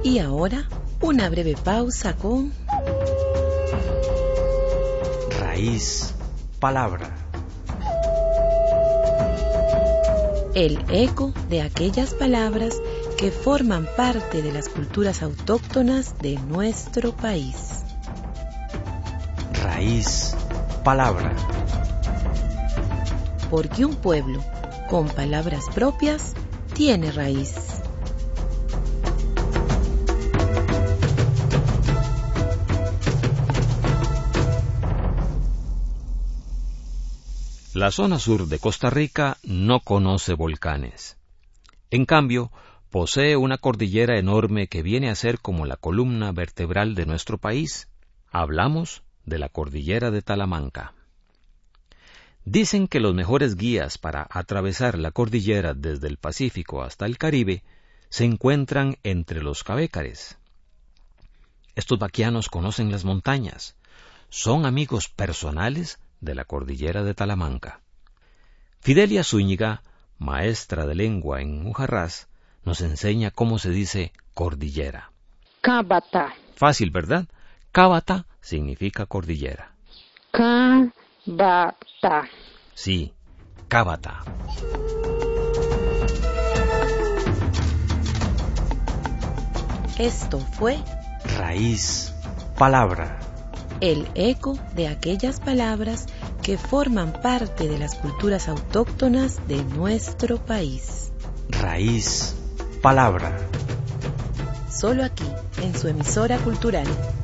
Y ahora, una breve pausa con Raíz, palabra. el eco de aquellas palabras que forman parte de las culturas autóctonas de nuestro país. Raíz, palabra. Porque un pueblo con palabras propias tiene raíz. La zona sur de Costa Rica no conoce volcanes. En cambio, posee una cordillera enorme que viene a ser como la columna vertebral de nuestro país. Hablamos de la cordillera de Talamanca. Dicen que los mejores guías para atravesar la cordillera desde el Pacífico hasta el Caribe se encuentran entre los cabécares. Estos vaquianos conocen las montañas, son amigos personales de la cordillera de Talamanca. Fidelia Zúñiga, maestra de lengua en Ujarrás, nos enseña cómo se dice cordillera. Cábata. Fácil, ¿verdad? Cábata significa cordillera. Cábata. Sí, Cábata. Esto fue Raíz, palabra. el eco de aquellas palabras que forman parte de las culturas autóctonas de nuestro país. Raíz, palabra. Solo aquí, en su emisora cultural.